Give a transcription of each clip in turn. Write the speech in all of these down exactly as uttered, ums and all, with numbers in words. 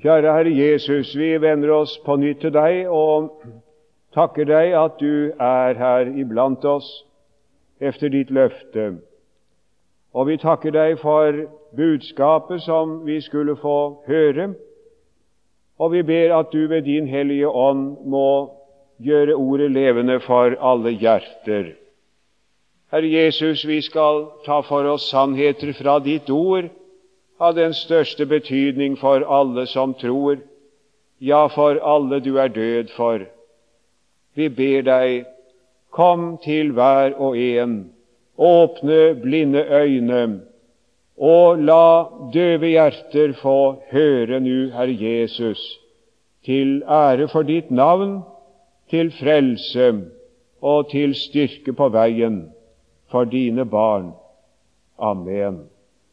Kjære Herre Jesus, vi vender oss på nytt til deg og takker deg at du er her iblant oss efter ditt løfte. Og vi takker deg for budskapet som vi skulle få høre, og vi ber at du ved din hellige ånd må gjøre ordet levende for alle hjerter. Herre Jesus, vi skal ta for oss sannheter fra ditt ord, av den største betydning for alle som tror, ja, for alle du er død for. Vi ber deg, kom til hver og en, åpne blinde øyne, og la døve hjerter få høre nu, Herre Jesus, til ære for ditt navn, til frelse og til styrke på veien for dine barn. Amen.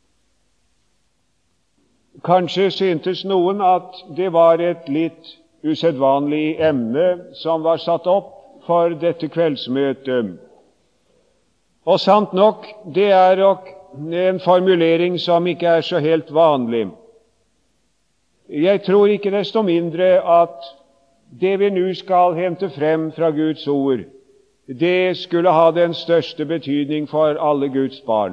Kanskje syntes noen at det var et litt usedvanlig emne som var satt opp for dette kveldsmøtet. Og sant nok, det er nok en formulering som ikke er så helt vanlig. Jeg tror ikke desto mindre at det vi nå skal hente frem fra Guds ord, det skulle ha den største betydning for alle Guds barn.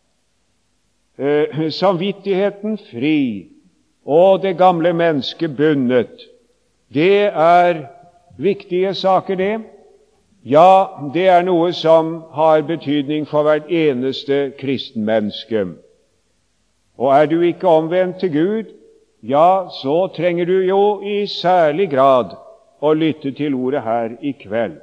Eh, samvittigheten fri og det gamle mennesket bundet, det er viktige saker, det. Ja, det er noe som har betydning for hvert eneste kristenmenneske. Og er du ikke omvendt til Gud, ja, så trenger du jo i særlig grad å lytte til ordet her i kveld.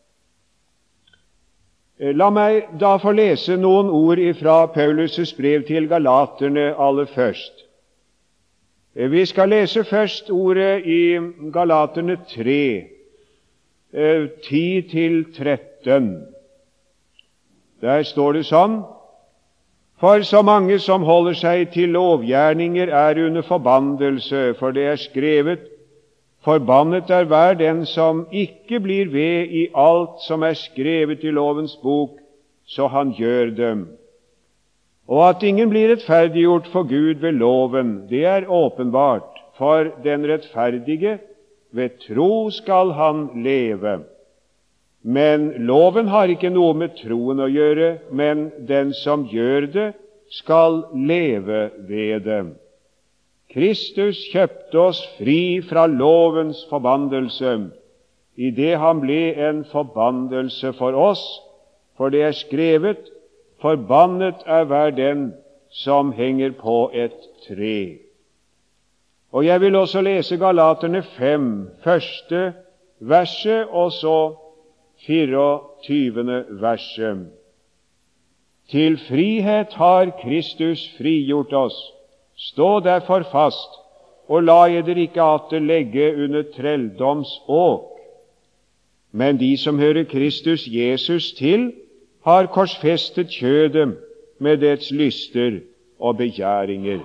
La meg da få lese noen ord fra Paulus' brev til Galaterne aller først. Vi skal lese først ordet i Galaterne tre, ti til tretten. Der står det sånn: For så mange som holder seg til lovgjerninger er under forbannelse, for det er skrevet: Forbannet er hver den som ikke blir ved i alt som er skrevet i lovens bok, så han gjør dem. Og at ingen blir rettferdiggjort for Gud ved loven, det er åpenbart, for den rettferdige ved tro skal han leve. Men loven har ikke noe med troen å gjøre, men den som gjør det, skal leve ved det. Kristus kjøpte oss fri fra lovens forbannelse, i det han ble en forbannelse for oss, for det er skrevet: Forbannet er hver den som henger på et tre. Og jeg vil også lese Galaterne fem, første verset, og så fireogtyvende verset. Til frihet har Kristus frigjort oss. Stå derfor fast, og la eder ikke atter legge under trelldoms åk. Men de som hører Kristus Jesus til, har korsfestet kjødet med dets lyster og begjæringer.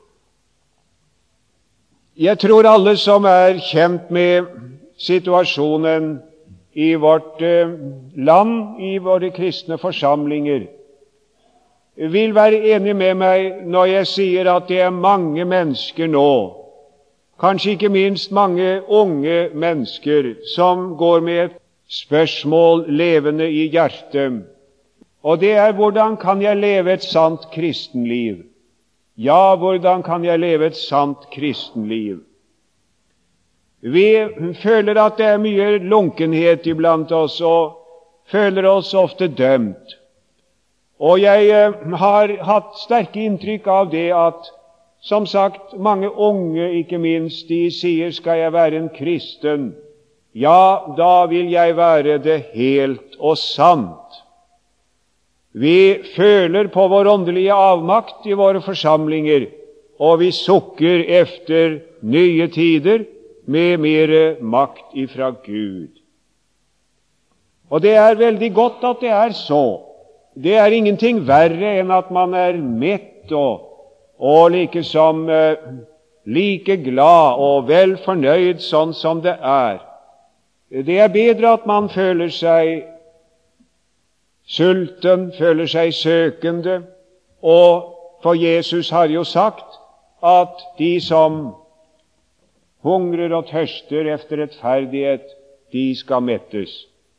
Jeg tror alle som er kjent med situasjonen i vårt land, i våre kristne forsamlinger, vil være enig med meg når jeg sier at det er mange mennesker nå, kanskje ikke minst mange unge mennesker, som går med et spørsmål levende i hjertet, og det er: hvordan kan jeg leve et sant kristenliv? Ja, hvordan kan jeg leve et sant kristenliv? Vi føler at det er mye lunkenhet iblant oss, og føler oss ofte dømt. Og jeg har hatt sterke inntrykk av det at, som sagt, mange unge, ikke minst, de sier: skal jeg være en kristen, ja, da vil jeg være det helt og sant. Vi føler på vår åndelige avmakt i våre forsamlinger, og vi sukker efter nye tider med mer makt ifra Gud. Og det er veldig godt at det er så. Det er ingenting verre enn at man er mett og, og like som eh, like glad og vel fornøyd sånn som det er. Det er bedre at man føler seg sulten, føler seg søkende, og for Jesus har jo sagt at de som hungrer og tørster efter rettferdighet, de skal mettes.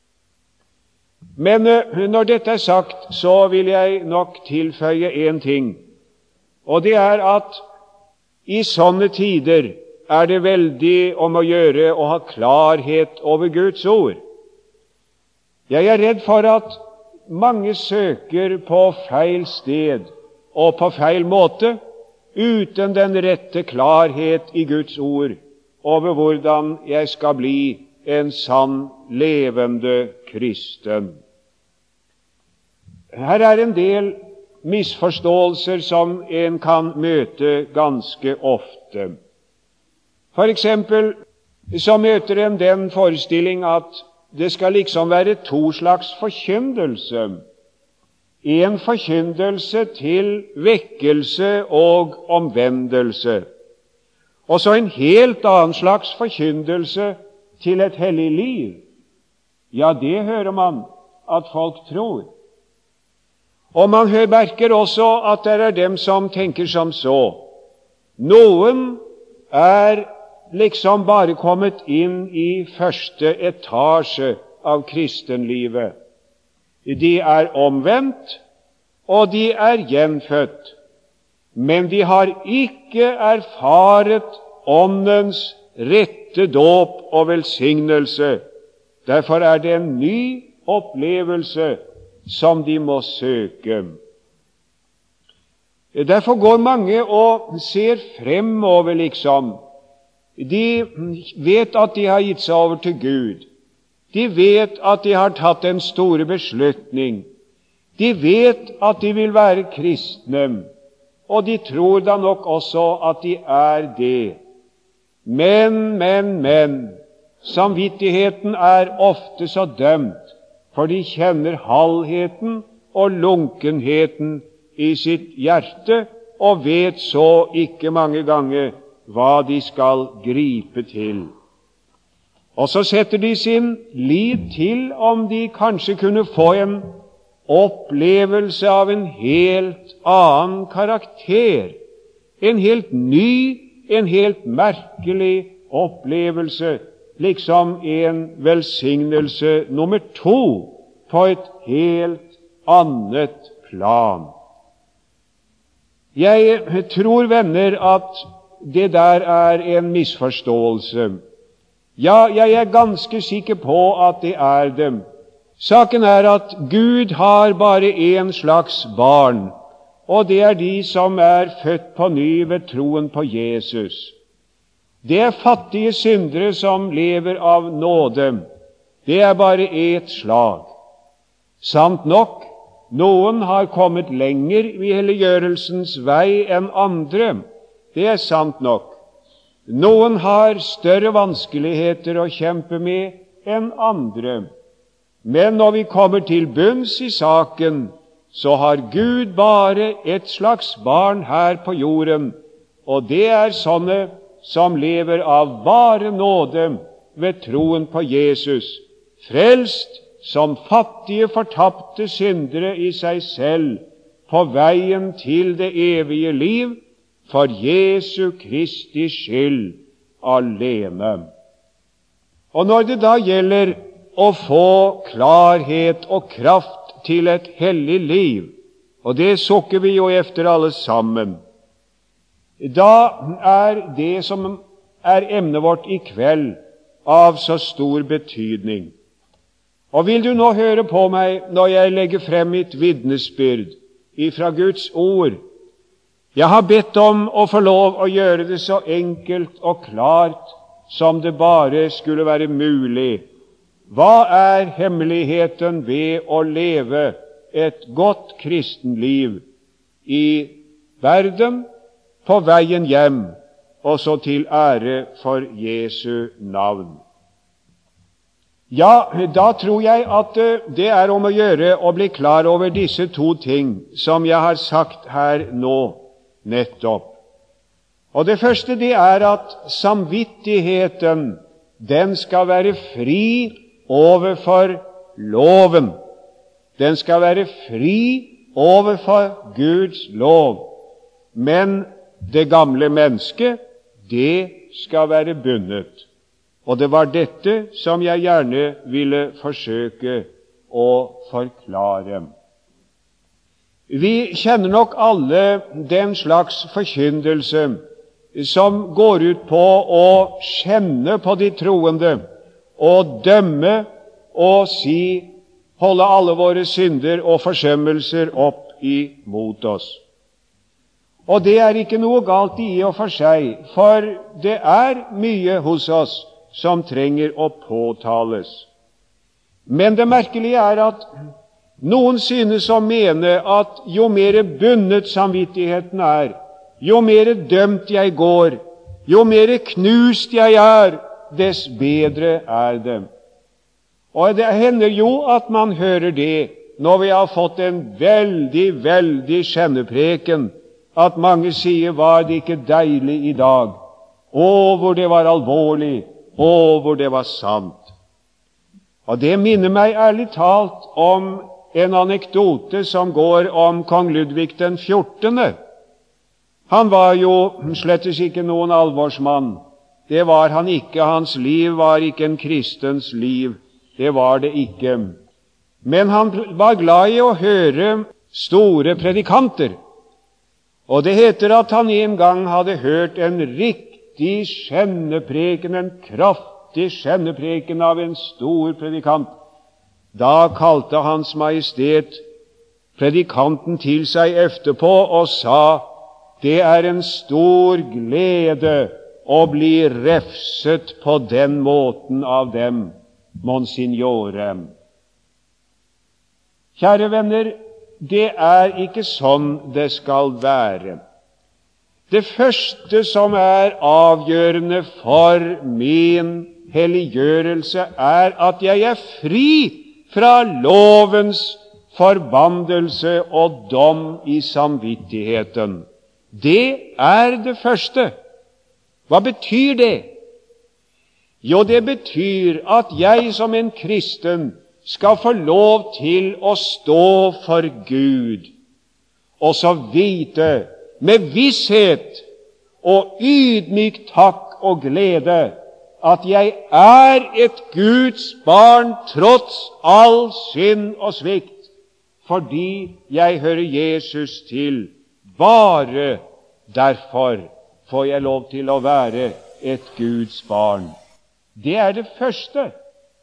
Men når dette er sagt, så vil jeg nok tilføye en ting, og det er at i sånne tider er det veldig om å gjøre å ha klarhet over Guds ord. Jeg er redd for at mange søker på feil sted og på feil måte, uten den rette klarhet i Guds ord over hvordan jeg skal bli en sann, levende kristen. Her er en del misforståelser som en kan møte ganske ofte. For eksempel så møter en den forestilling at det skal liksom være to slags forkyndelse. En forkyndelse til vekkelse og omvendelse, og så en helt annen slags forkyndelse til et hellig liv. Ja, det hører man at folk tror. Og man merker også at det er dem som tenker som så. Noen er liksom bare kommet inn i første etasje av kristenlivet. De er omvendt, og de er gjenfødt, men de har ikke erfaret åndens rette dåp og velsignelse. Derfor er det en ny opplevelse som de må søke. Derfor går mange og ser fremover, liksom. De vet at de har gitt seg over til Gud. De vet at de har tatt en store beslutning. De vet at de vil være kristne, og de tror da nok også at de er det. Men, men, men, samvittigheten er ofte så dømt, for de kjenner halvheten og lunkenheten i sitt hjerte, og vet så ikke mange ganger hva de skal gripe til. Og så setter de sin lit til om de kanskje kunne få en opplevelse av en helt annen karakter, en helt ny, en helt merkelig opplevelse, liksom en velsignelse nummer to på et helt annet plan. Jeg tror, venner, at det der er en misforståelse. Ja, jeg er ganske sikker på at det er det. Saken er at Gud har bare en slags barn, og det er de som er født på ny ved troen på Jesus. Det er fattige syndere som lever av nåde. Det er bare ett slag. Sant nok, noen har kommet lenger i helliggjørelsens vei enn andre. Det er sant nok. Noen har større vanskeligheter å kjempe med enn andre. Men når vi kommer til bunns i saken, så har Gud bare et slags barn her på jorden, og det er sånne som lever av bare nåde ved troen på Jesus, frelst som fattige, fortapte syndere i seg selv, på veien til det evige liv, for Jesu Kristi skyld alene. Og når det da gjelder å få klarhet og kraft til et hellig liv, og det sukker vi jo efter alle sammen, da er det som er emnet vårt i kveld av så stor betydning. Og vil du nå høre på meg når jeg legger frem mitt vitnesbyrd ifra Guds ord? Jeg har bedt om å få lov å gjøre det så enkelt og klart som det bare skulle være mulig. Hva er hemmeligheten ved å leve et godt kristenliv i verden, på veien hjem, og så til ære for Jesu navn? Ja, da tror jeg at det er om å gjøre å bli klar over disse to ting som jeg har sagt her nå nettopp. Og det første, det er at samvittigheten, den skal være fri overfor loven. Den skal være fri overfor Guds lov. Men det gamle mennesket, det skal være bundet. Og det var dette som jeg gjerne ville forsøke å forklare. Vi kjenner nok alle den slags forkynnelse som går ut på å kjenne på de troende og dømme og si, holde alle våre synder og forsømmelser opp imot oss. Og det er ikke noe galt i og for seg, for det er mye hos oss som trenger å påtales. Men det merkelige er at noen synes å mene at jo mer bundet samvittigheten er, jo mer dømt jeg går, jo mer knust jeg er, dess bedre er det. Og det hender jo at man hører det når vi har fått en veldig, veldig kjennepreken, at mange sier, var det ikke deilig i dag? Å, hvor det var alvorlig, å, hvor det var sant. Og det minner meg ærlig talt om en anekdote som går om kong Ludvig den fjortende. Han var jo slettes ikke noen alvorsmann. Det var han ikke. Hans liv var ikke en kristens liv. Det var det ikke. Men han var glad i å høre store predikanter. Og det heter at han en gang hadde hørt en riktig skjennepreken, en kraftig skjennepreken av en stor predikant. Da kalte Hans Majestet predikanten til seg efterpå og sa, det er en stor glede å bli refset på den måten av dem, Monsignore. Kjære venner, det er ikke sånn det skal være. Det første som er avgjørende for min helliggjørelse, er at jeg er fri fra lovens forbannelse og dom i samvittigheten. Det er det første. Hva betyr det? Jo, det betyr at jeg som en kristen skal få lov til å stå for Gud, og så vite med visshet og ydmyk takk og glede at jeg er et Guds barn tross all synd og svikt, fordi jeg hører Jesus til. Bare derfor får jeg lov til å være et Guds barn. Det er det første.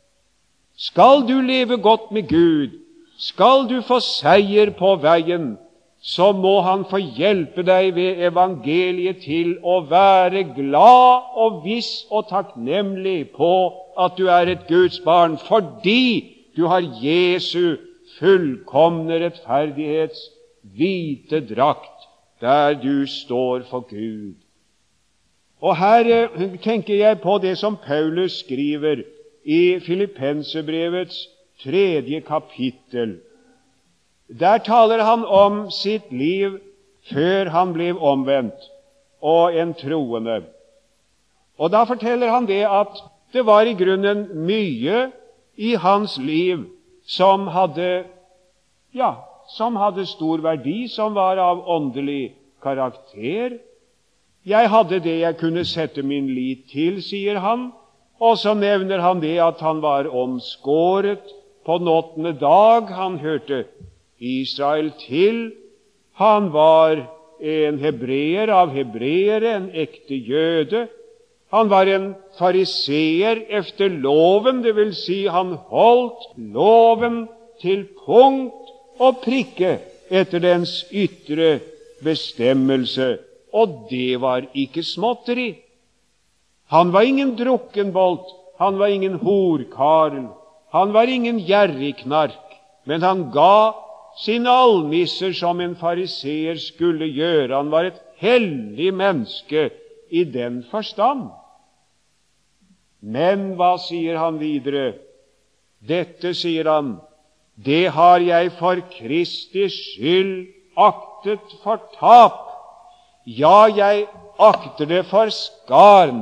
Skal du leve godt med Gud, skal du få seier på veien, så må Han få hjelpe deg ved evangeliet til å være glad og viss og takknemlig på at du er et Guds barn, fordi du har Jesu fullkomne rettferdighets hvite drakt, der du står for Gud. Og her tenker jeg på det som Paulus skriver i Filippenserbrevets tredje kapittel. Der taler han om sitt liv før han ble omvendt og en troende. Og da forteller han det at det var i grunnen mye i hans liv som hadde, ja, som hadde stor verdi, som var av åndelig karakter. Jeg hadde det jeg kunne sette min lit til, sier han. Og så nevner han det at han var omskåret på den åttende dag. Han hørte Israel til. Han var en hebreer av hebreere, en ekte jøde. Han var en fariseer efter loven, det vil si han holdt loven til punkt og prikke etter dens ytre bestemmelse. Og det var ikke småtteri. Han var ingen drukkenbolt, han var ingen horkarl, han var ingen gjerrigknark, men han ga sine almisser som en fariseer skulle gjøre. Han var et hellig menneske i den forstand. Men hva sier han videre? Dette, sier han, det har jeg for Kristi skyld aktet for tap. Ja, jeg akter det for skarn,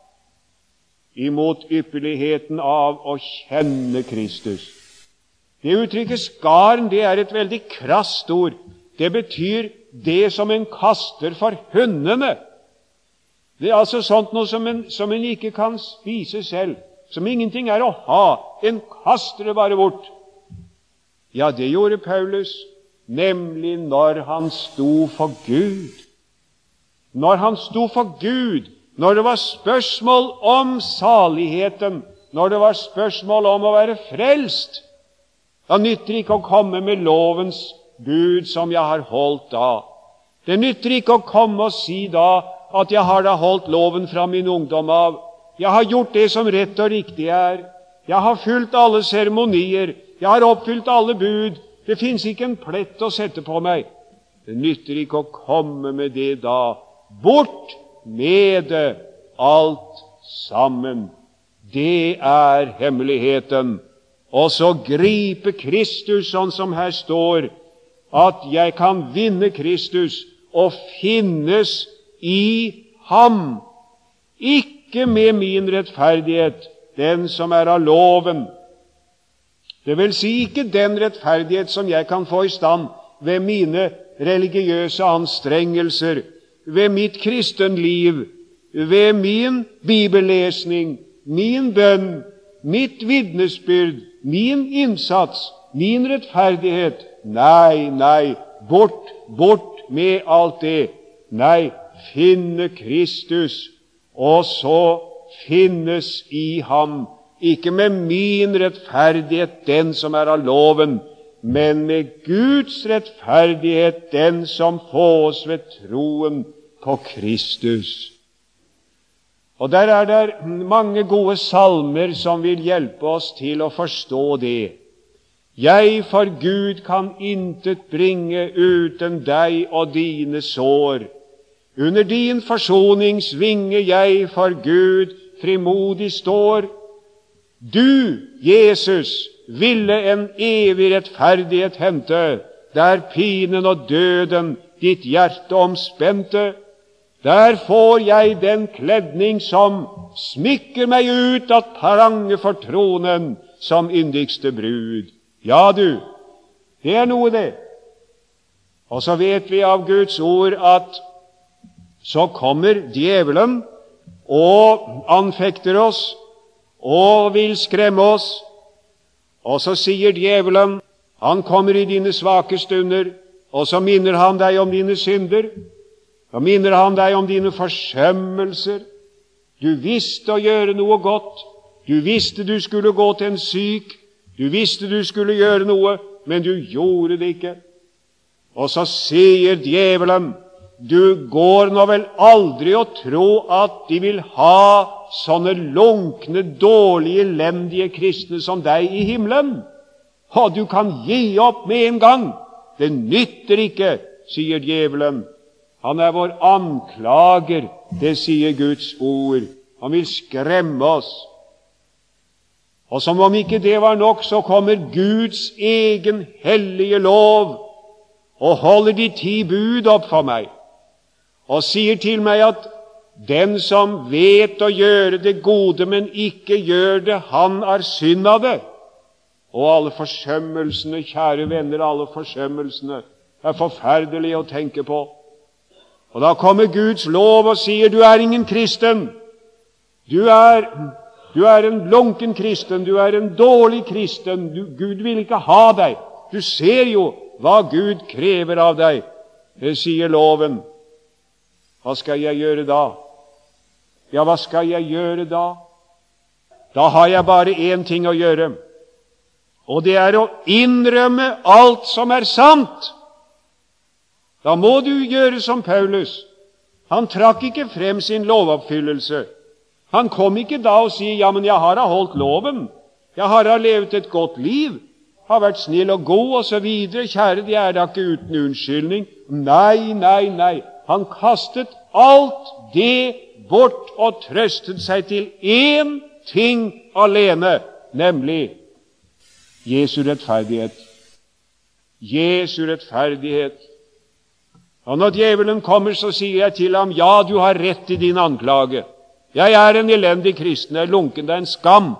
imot ypperligheten av å kjenne Kristus. Det uttrykket skaren, det er et veldig krasst ord. Det betyr det som en kaster for hundene. Det er altså sånt noe som en, som en ikke kan spise selv, som ingenting er å ha. En kaster det bare bort. Ja, det gjorde Paulus, nemlig når han sto for Gud. Når han sto for Gud, når det var spørsmål om saligheten, når det var spørsmål om å være frelst, da nytter ikke å komme med lovens bud som jeg har holdt da. Det nytter ikke å komme og si da at jeg har da holdt loven fra min ungdom av. Jeg har gjort det som rett og riktig er. Jeg har fulgt alle seremonier. Jeg har oppfylt alle bud. Det finnes ikke en plett å sette på meg. Det nytter ikke å komme med det da. Bort med det alt sammen. Det er hemmeligheten. Og så gripe Kristus, sånn som her står, at jeg kan vinne Kristus og finnes i ham. Ikke med min rettferdighet, den som er av loven. Det vil si ikke den rettferdighet som jeg kan få i stand ved mine religiøse anstrengelser, ved mitt kristenliv, ved min bibellesning, min bønn, mitt vitnesbyrd, min innsats, min rettferdighet. Nei, nei, bort, bort med alt det. Nei, finne Kristus, og så finnes i ham, ikke med min rettferdighet, den som er av loven, men med Guds rettferdighet, den som fås ved troen på Kristus. Og der er det mange gode salmer som vil hjelpe oss til å forstå det. Jeg for Gud kan intet bringe uten deg og dine sår. Under din forsoningsvinge jeg for Gud frimodig står. Du, Jesus, ville en evig rettferdighet hente, der pinen og døden ditt hjerte omspente. Der får jeg den kledning som smykker meg ut at prange for tronen som yndigste brud. Ja, du, det er noe det. Og så vet vi av Guds ord at så kommer djevelen og anfekter oss og vil skremme oss. Og så sier djevelen, han kommer i dine svake stunder, og så minner han deg om dine synder. Da minner han deg om dine forsømmelser. Du visste å gjøre noe godt. Du visste du skulle gå til en syk. Du visste du skulle gjøre noe, men du gjorde det ikke. Og så sier djevelen, du går nå vel aldri å tro at de vil ha sånne lunkne, dårlige, elendige kristne som deg i himmelen. Og du kan gi opp med en gang. Det nytter ikke, sier djevelen. Han er vår anklager, det sier Guds ord. Han vil skremme oss. Og som om ikke det var nok, så kommer Guds egen hellige lov og holder de ti bud opp for meg, og sier til meg at den som vet å gjøre det gode, men ikke gjør det, han er synd av det. Og alle forsømmelsene, kjære venner, alle forsømmelsene er forferdelig å tenke på. Og da kommer Guds lov og sier, du er ingen kristen. Du er, du er en lunken kristen, du er en dårlig kristen. Du, Gud vil ikke ha deg. Du ser jo hva Gud krever av deg. Det sier loven. Hva skal jeg gjøre da? Ja, hva skal jeg gjøre da? Da har jeg bare én ting å gjøre, og det er å innrømme alt som er sant. Da må du gjøre som Paulus. Han trakk ikke frem sin lovoppfyllelse. Han kom ikke da og sier, ja, men jeg har da holdt loven. Jeg har da levet et godt liv. Har vært snill og god og så videre. Kjære, det er da ikke uten unnskyldning. Nei, nei, nei. Han kastet alt det bort og trøstet seg til én ting alene, nemlig Jesu rettferdighet. Jesu rettferdighet. Og når djevelen kommer, så sier jeg til ham, ja, du har rett i din anklage. Jeg er en elendig kristen, jeg er lunken, det er en skam.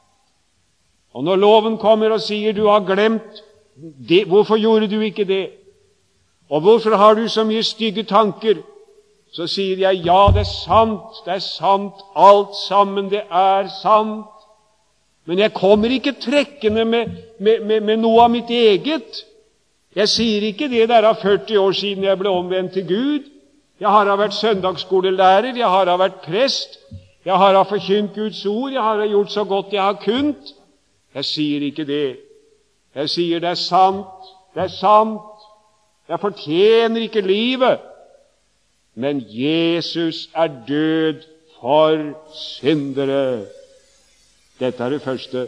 Og når loven kommer og sier, du har glemt det, hvorfor gjorde du ikke det? Og hvorfor har du så mye stygge tanker? så sier jeg, ja, det er sant, det er sant, alt sammen, det er sant. Men jeg kommer ikke trekkende med, med, med, med noe av mitt eget. Jeg sier ikke det der av førti år siden jeg ble omvendt til Gud. Jeg har vært søndagsskolelærer, jeg har vært prest, jeg har forkynt Guds ord, jeg har gjort så godt jeg har kunnet. Jeg sier ikke det. Jeg sier det er sant, det er sant. Jeg fortjener ikke livet. Men Jesus er død for syndere. Dette er det første.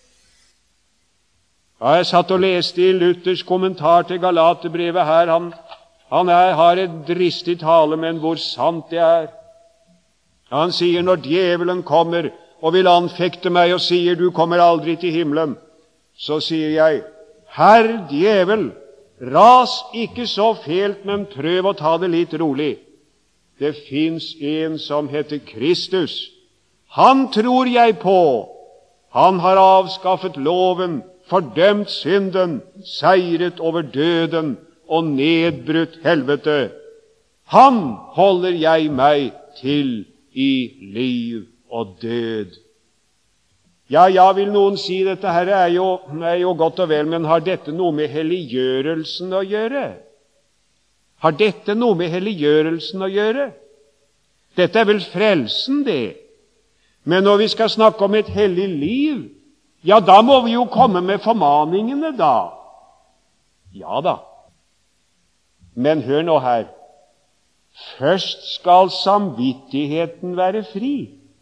Ja, jeg satt og leste i Luthers kommentar til Galaterbrevet her. Han, han er, har et dristig tale, men hvor sant det er. Han sier, når djevelen kommer og vil anfekte meg og sier, du kommer aldri til himmelen, så sier jeg, Herr djevel, ras ikke så fælt, men prøv å ta det litt rolig. Det fins en som heter Kristus. Han tror jeg på. Han har avskaffet loven, fordømt synden, seiret over døden og nedbrutt helvete. Han holder jeg meg til i liv og død. Ja, ja, vil noen si, dette her er jo, er jo godt og vel, men har dette noe med helliggjørelsen å gjøre? Har dette noe med helliggjørelsen å gjøre? Dette er vel frelsen, det. Men når vi skal snakke om et hellig liv, ja, da må vi jo komme med formaningene, da. Ja da. Men hør nå her. Først skal samvittigheten være fri.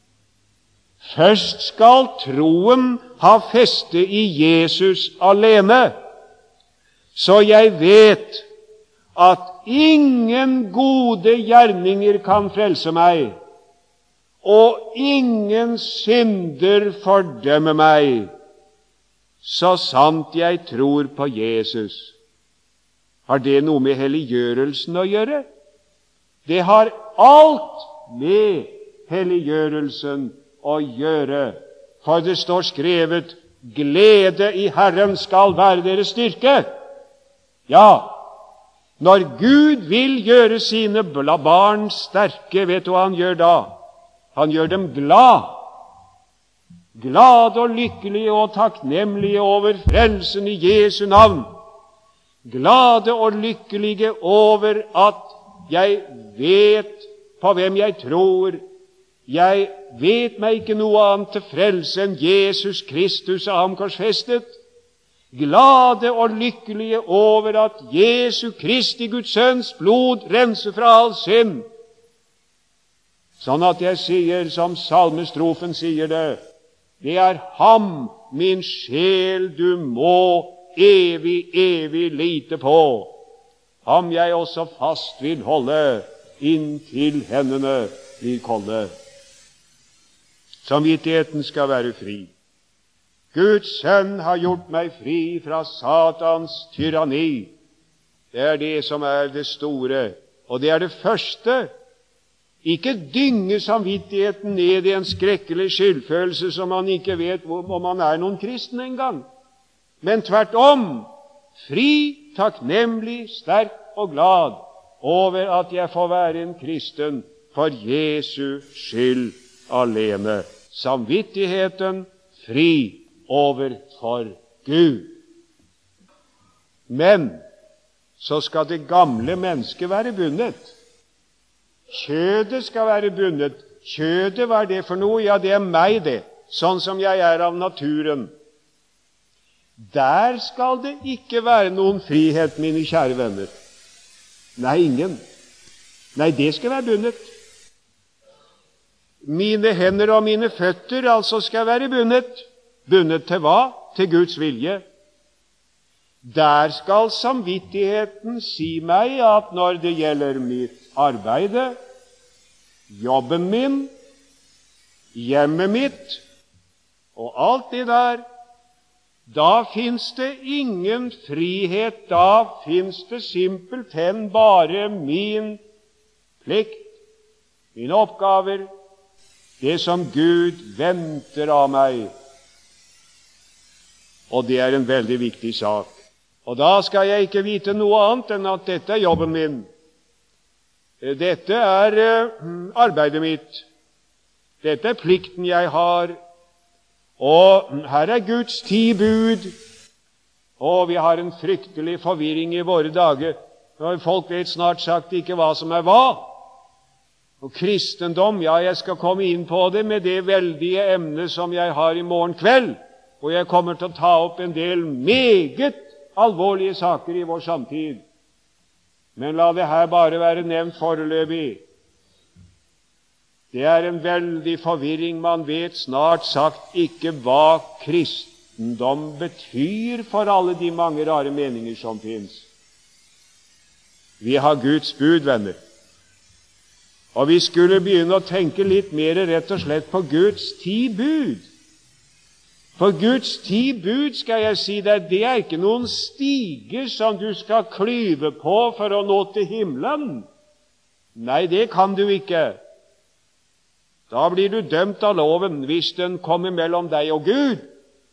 Først skal troen ha feste i Jesus alene, så jeg vet at ingen gode gjerninger kan frelse meg, og ingen synder fordømme meg, så sant jeg tror på Jesus. Har det noe med helliggjørelsen å gjøre? Det har alt med helliggjørelsen å gjøre, for det står skrevet, glede i Herren skal være deres styrke. Ja, når Gud vil gjøre sine barn sterke, vet du hva han gjør da? Han gjør dem glad. Glade og lykkelige og takknemlige over frelsen i Jesu navn. Glade og lykkelige over at jeg vet på hvem jeg tror. Jeg vet meg ikke noe annet til frelse enn Jesus Kristus og ham korsfestet. Glade og lykkelige over at Jesu Kristi Guds sønns blod renser fra all synd. Sånn at jeg sier, som salmestrofen sier det, det er ham, min sjel, du må evig, evig lite på. Ham jeg også fast vil holde, inntil hendene blir kolde. Samvittigheten skal være fri. Guds sønn har gjort meg fri fra Satans tyranni. Det er det som er det store, og det er det første. Ikke dynge samvittigheten ned i en skrekkelig skyldfølelse som man ikke vet om man er noen kristen engang. Men tvert om, fri, takknemlig, sterk og glad over at jeg får være en kristen for Jesu skyld alene. Samvittigheten fri overfor Gud. Men så skal det gamle mennesket være bundet. Kjødet skal være bundet. Kjødet, hva er det for noe? Ja, det er meg det, sånn som jeg er av naturen. Der skal det ikke være noen frihet, mine kjære venner. Nei, ingen. Nei, det skal være bundet. Mine hender og mine føtter altså skal være bundet. Bundet til hva? Til Guds vilje. Der skal samvittigheten si meg at når det gjelder mitt arbeide, jobben min, hjemmet mitt og alt det der, da finnes det ingen frihet, da finnes det simpelthen bare min plikt, mine oppgaver, det som Gud venter av meg. Og det er en veldig viktig sak. Og da skal jeg ikke vite noe annet enn at dette er jobben min. Dette er arbeidet mitt. Dette er plikten jeg har. Og her er Guds ti bud. Og vi har en fryktelig forvirring i våre dager. Folk vet snart sagt ikke hva som er hva. Og kristendom, ja, jeg skal komme inn på det med det veldige emnet som jeg har i morgen kveld. Og jeg kommer til å ta opp en del meget alvorlige saker i vår samtid. Men la det her bare være nevnt foreløpig. Det er en veldig forvirring. Man vet snart sagt ikke hva kristendom betyr for alle de mange rare meninger som finnes. Vi har Guds bud, venner. Og vi skulle begynne å tenke litt mer rett og slett på Guds ti bud. For Guds ti bud, skal jeg si deg, det er ikke noen stiger som du skal klyve på for å nå til himmelen. Nei, det kan du ikke. Da blir du dømt av loven hvis den kommer mellom deg og Gud.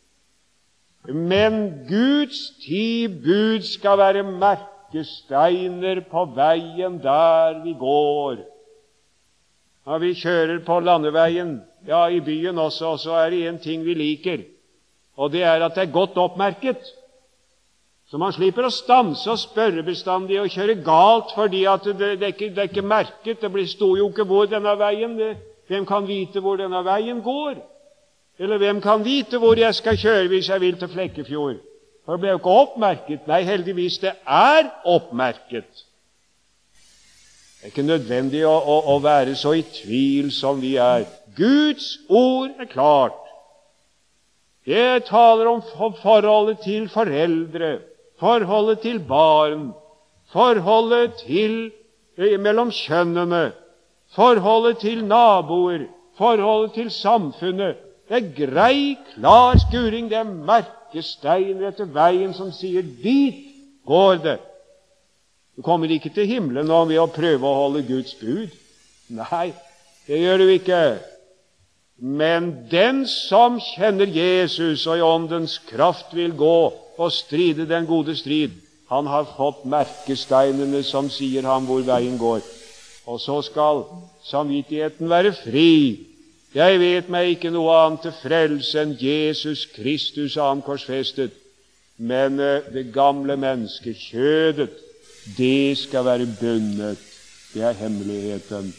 Men Guds ti bud skal være merkesteiner på veien der vi går. Når vi kjører på landeveien, ja, i byen også, så er det en ting vi liker. Og det er at det er godt oppmerket. Så man slipper å stanse og spørre bestandig og kjøre galt, fordi at det, det, er, ikke, det er ikke merket. Det sto jo ikke hvor denne veien. Det, hvem kan vite hvor denne veien går? Eller hvem kan vite hvor jeg skal kjøre hvis jeg vil til Flekkefjord? For det ble jo ikke oppmerket. Nei, heldigvis, det er oppmerket. Det er ikke nødvendig å, å, å være så i tvil som vi er. Guds ord er klart. Jeg taler om forholdet til foreldre, forholdet til barn, forholdet til, mellom kjønnene, forholdet til naboer, forholdet til samfunnet. Det er grei, klar skuring, det er merkesteiner etter veien som sier, dit går det. Du kommer ikke til himmelen om ved å prøve å holde Guds bud. Nei, det gjør du ikke. Men den som kjenner Jesus og i åndens kraft vil gå og stride den gode strid, han har fått merkesteinene som sier ham hvor veien går. Og så skal samvittigheten være fri. Jeg vet meg ikke noe annet til frelse enn Jesus Kristus han korsfestet. Men det gamle mennesket, kjødet, det skal være bundet. Det er hemmeligheten.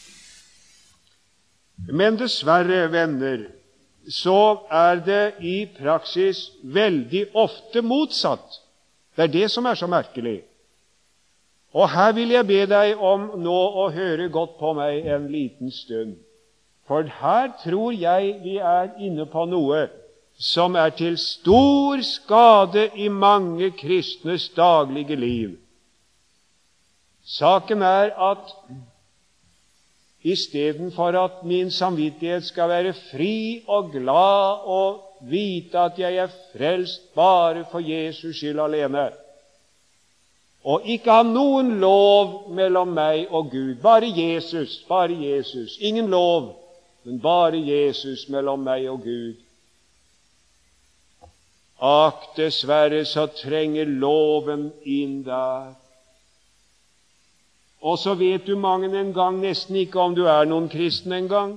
Men dessverre, venner, så er det i praksis veldig ofte motsatt. Det er det som er så merkelig. Og her vil jeg be deg om nå å høre godt på meg en liten stund. For her tror jeg vi er inne på noe som er til stor skade i mange kristnes daglige liv. Saken er at istedenfor at min samvittighet skal være fri og glad og vite at jeg er frelst bare for Jesus skyld alene, og ikke ha noen lov mellom meg og Gud, bare Jesus, bare Jesus, ingen lov, men bare Jesus mellom meg og Gud. Ak, dessverre så trenger loven inn der. Og så vet du mange en gang nesten ikke om du er noen kristen en gang.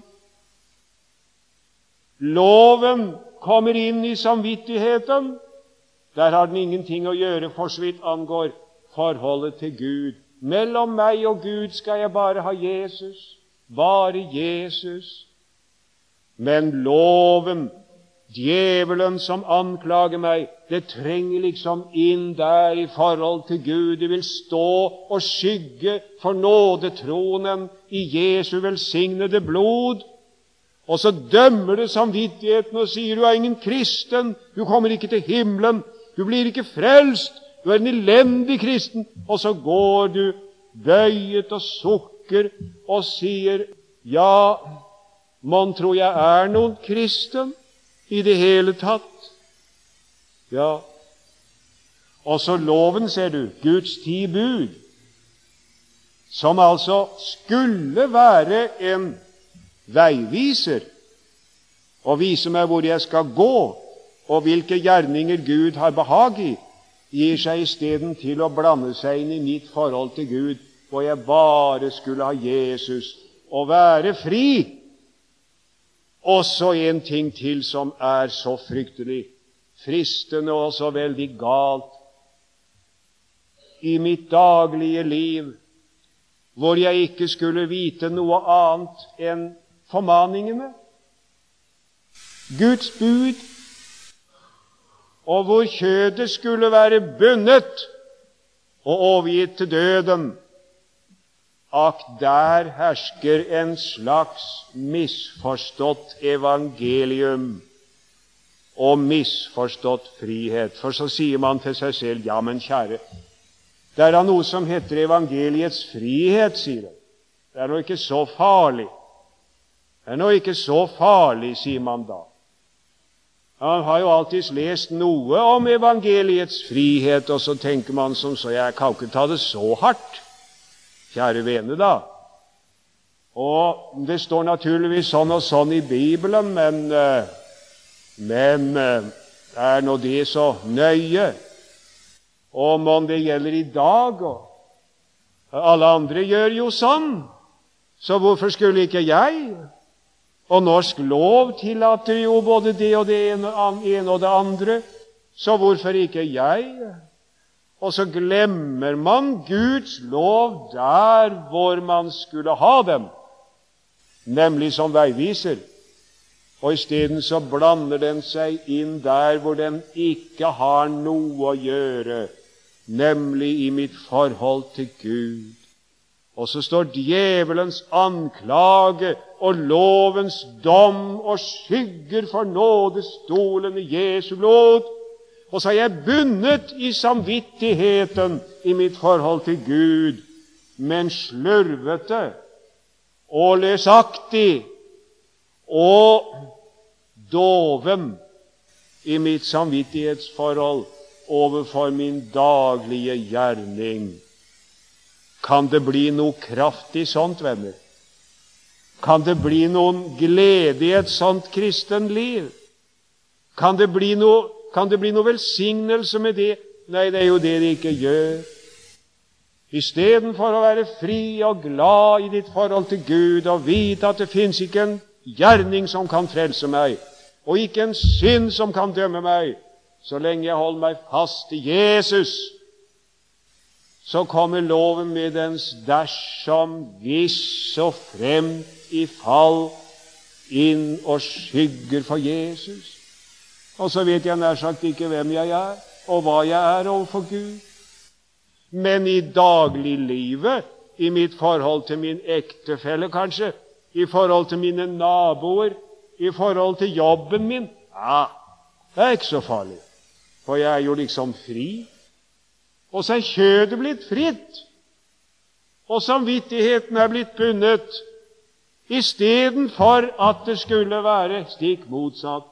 Loven kommer inn i samvittigheten. Der har den ingenting å gjøre for så vidt angår forholdet til Gud. Mellom meg og Gud skal jeg bare ha Jesus. Bare Jesus. Men loven, djevelen som anklager meg, det trenger liksom inn der i forhold til Gud. Det vil stå og skygge for nådetronen i Jesu velsignede blod. Og så dømmer det samvittigheten og sier, du er ingen kristen, du kommer ikke til himmelen, du blir ikke frelst, du er en elendig kristen. Og så går du bøyet og sukker og sier, ja, mon tror jeg er noen kristen i det hele tatt. Ja, og så loven, ser du, Guds ti bud, som altså skulle være en veiviser og vise meg hvor jeg skal gå, og hvilke gjerninger Gud har behag i, gir seg i stedet til å blande seg inn i mitt forhold til Gud hvor jeg bare skulle ha Jesus og være fri. Og så en ting til som er så fryktelig fristende og så veldig galt i mitt daglige liv, hvor jeg ikke skulle vite noe annet enn formaningene, Guds bud, og hvor kjødet skulle være bundet og overgitt til døden. Ak, der hersker en slags misforstått evangelium og misforstått frihet. For så sier man til seg selv, ja, men kjære, det er da noe som heter evangeliets frihet, sier det. Det er nå ikke så farlig. Det er nå ikke så farlig, sier man da. Man har jo alltid lest noe om evangeliets frihet, og så tenker man som så, jeg kan ikke ta det så hardt. Kjære vene da. Og det står naturligvis sånn og sånn i Bibelen, men, men er nå det så nøye? Om om det gjelder i dag, og alle andre gjør jo sånn, så hvorfor skulle ikke jeg? Og norsk lov tillater jo både det og det ene og det andre, så hvorfor ikke jeg? Og så glemmer man Guds lov der hvor man skulle ha dem, nemlig som veiviser. Og i stedet så blander den seg inn der hvor den ikke har noe å gjøre, nemlig i mitt forhold til Gud. Og så står djevelens anklage og lovens dom og skygger for nådestolen i Jesu blod. Og så er jeg bundet i samvittigheten i mitt forhold til Gud, men slurvete og løsaktig og doven i mitt samvittighetsforhold overfor min daglige gjerning. Kan det bli noe kraft i sånt, venner? Kan det bli noen glede i et sånt kristen liv? Kan det bli noe Kan det bli noe velsignelse med det? Nei, det er jo det det ikke gjør. I stedet for å være fri og glad i ditt forhold til Gud og vite at det finnes ikke en gjerning som kan frelse meg, og ikke en synd som kan dømme meg, så lenge jeg holder meg fast i Jesus, så kommer loven med dens dersom, hvis og fremt i fall inn og skygger for Jesus. Og så vet jeg nær sagt ikke hvem jeg er, og hva jeg er overfor Gud. Men i dagliglivet, i mitt forhold til min ektefelle kanskje, i forhold til mine naboer, i forhold til jobben min, ja, det er ikke så farlig. For jeg er jo liksom fri. Og så er kjødet blitt fritt, og samvittigheten er blitt bundet, i stedet for at det skulle være stikk motsatt.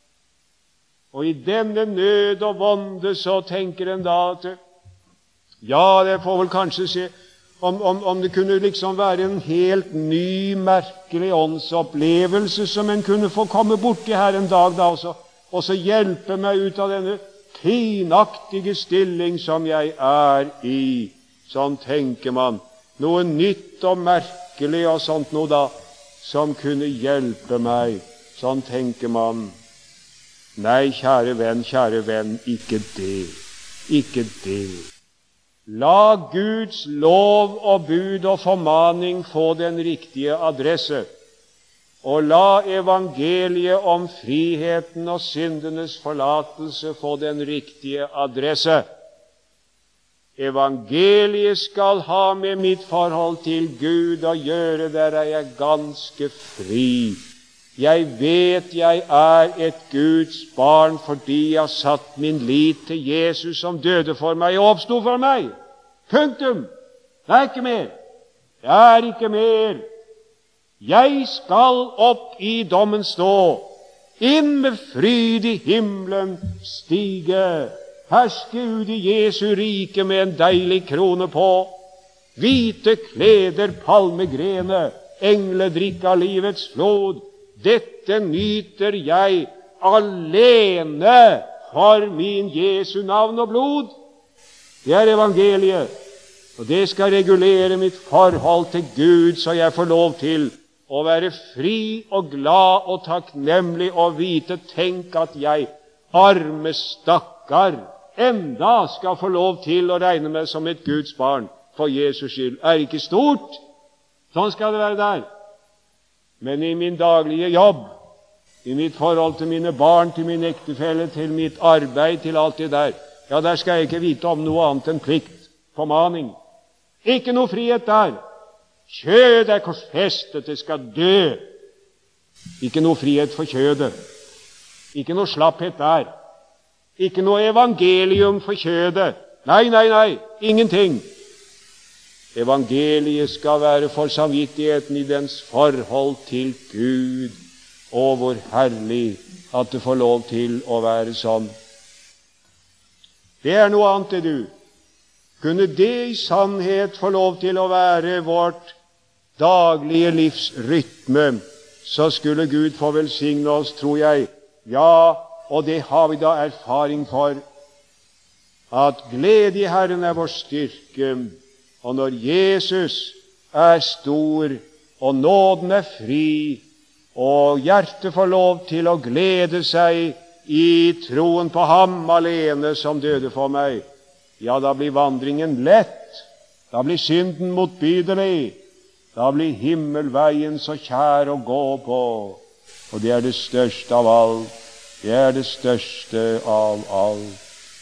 Og i denne nød og vonde så tenker en da at ja, det får vel kanskje se om, om, om det kunne liksom være en helt ny, merkelig åndsopplevelse som en kunne få komme borti her en dag da også, og så hjelpe meg ut av denne pinaktige stilling som jeg er i. Sånn tenker man. Noe nytt og merkelig og sånt noe da, som kunne hjelpe meg. Sånn tenker man. Nei, kjære venn, kjære venn, ikke det, ikke det. La Guds lov og bud og formaning få den riktige adresse, og la evangeliet om friheten og syndenes forlatelse få den riktige adresse. Evangeliet skal ha med mitt forhold til Gud å gjøre, der er jeg ganske fri. Jeg vet jeg er et Guds barn fordi jeg har satt min lit til Jesus som døde for meg og oppstod for meg. Punktum. Det er ikke mer. Det er ikke mer. Jeg skal opp i dommen stå, inn med fryd i himmelen stige, herske ut i Jesu rike med en deilig krone på, hvite kleder, palmegrene, engledrikk av livets flod. Dette nyter jeg alene for min Jesu navn og blod. Det er evangeliet. Og det skal regulere mitt forhold til Gud, så jeg får lov til å være fri og glad og takknemlig og vite, tenk at jeg, arme stakkar, enda skal få lov til å regne meg som et Guds barn for Jesus skyld. Er ikke stort? Sånn skal det være der. Men i min daglige jobb, i mitt forhold til mine barn, til min ektefelle, til mitt arbeid, til alt det der, ja, der skal jeg ikke vite om noe annet enn plikt, formaning. Ikke noe frihet der. Kjød er korsfestet, det skal dø. Ikke noe frihet for kjødet. Ikke noe slapphet der. Ikke noe evangelium for kjødet. Nei, nei, nei, ingenting. Evangeliet skal være for samvittigheten i dens forhold til Gud. Å, hvor herlig at det får lov til å være sånn. Det er noe annet, det du. Kunne det i sannhet få lov til å være vårt daglige livs rytme, så skulle Gud få velsigne oss, tror jeg. Ja, og det har vi da erfaring for, at glede i Herren er vår styrke, og når Jesus er stor, og nåden er fri, og hjertet får lov til å glede seg i troen på ham alene som døde for meg, ja, da blir vandringen lett, da blir synden motbydelig, da blir himmelveien så kjær å gå på, og det er det største av alt, det er det største av alt.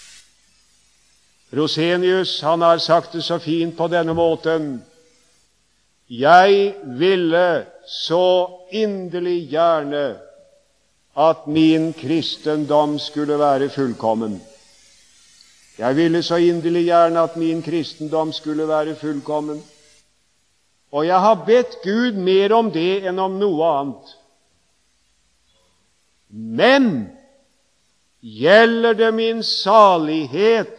Rosenius, han har sagt det så fint på denne måten: jeg ville så inderlig gjerne at min kristendom skulle være fullkommen. Jeg ville så inderlig gjerne at min kristendom skulle være fullkommen. Og jeg har bedt Gud mer om det enn om noe annet. Men gjelder det min salighet,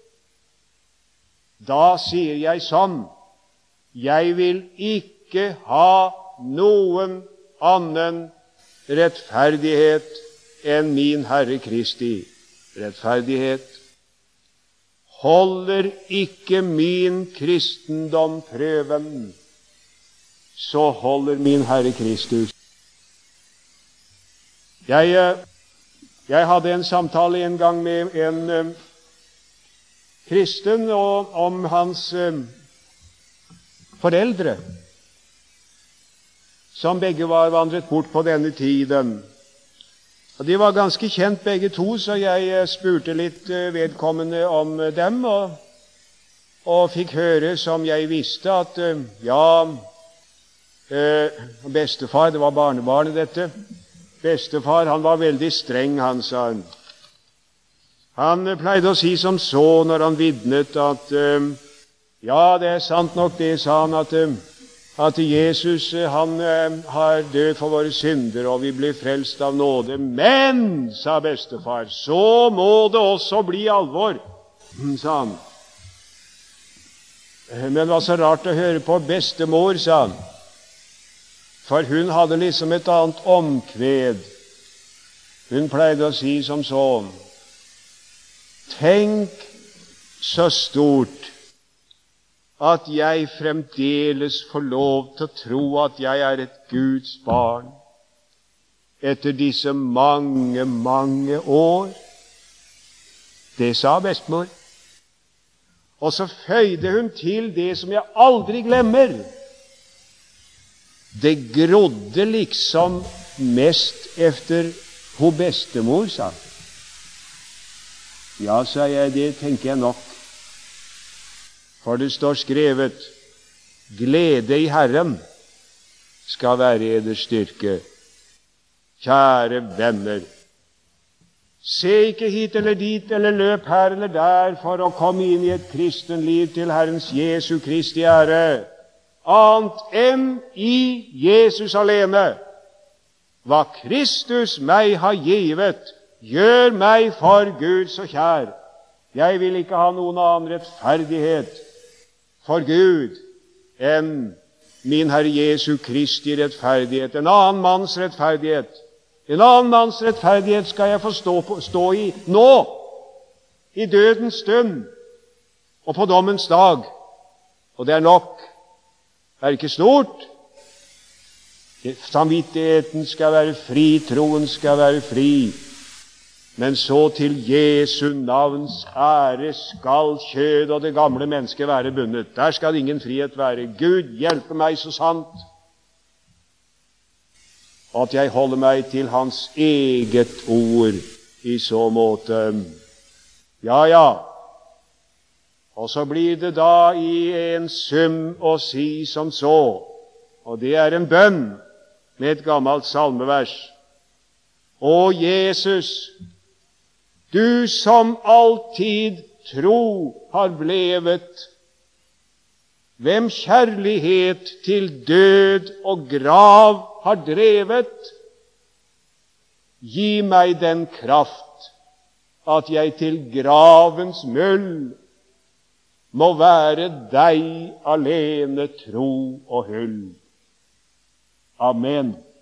da sier jeg sånn: jeg vil ikke ha noen annen rettferdighet enn min Herre Kristi rettferdighet. Holder ikke min kristendom prøven, så holder min Herre Kristus. Jeg, jeg hadde en samtale en gang med en uh, kristen og, om hans uh, foreldre, som begge var vandret bort på denne tiden. Og de var ganske kjent begge to, så jeg spurte litt vedkommende om dem, og, og fikk høre, som jeg visste, at ja, eh, bestefar, det var barnebarnet dette, bestefar, han var veldig streng, han sa. Han pleide å si som så når han vidnet at eh, ja, det er sant nok det, sa han, at eh, at Jesus, han eh, har død for våre synder, og vi blir frelst av nåde. Men, sa bestefar, så må det også bli alvor, sa han. Men det var så rart å høre på bestemor, sa han, for hun hadde liksom et annet omkved. Hun pleide å si som sånn: tenk så stort at jeg fremdeles får lov til å tro at jeg er et Guds barn etter disse mange, mange år. Det sa bestemor. Og så føyde hun til det som jeg aldri glemmer. Det grodde liksom mest efter ho bestemor, sa. Ja, sa jeg, det tenker jeg nok. For det står skrevet: glede i Herren skal være eders styrke. Kjære venner, se ikke hit eller dit, eller løp her eller der for å komme inn i et kristenliv til Herrens Jesu Kristi ære, annet enn i Jesus alene. Hva Kristus meg har givet, gjør meg for Gud så kjær. Jeg vil ikke ha noen annen rettferdighet for Gud enn min Herre Jesu Kristi rettferdighet, en annen manns rettferdighet. En annen manns rettferdighet skal jeg få stå, på, stå i nå, i dødens stund og på dommens dag. Og det er nok. Det er ikke stort. Samvittigheten skal være fri, troen skal være fri. Men så til Jesu navns ære skal kjød og det gamle mennesket være bundet. Der skal ingen frihet være. Gud hjelpe meg så sant at jeg holder meg til Hans eget ord i så måte. Ja, ja. Og så blir det da i en sum å si som så, og det er en bønn med et gammelt salmevers. Å Jesus, du som alltid tro har blevet, hvem kjærlighet til død og grav har drevet, gi meg den kraft at jeg til gravens møll må være deg alene tro og hyll. Amen.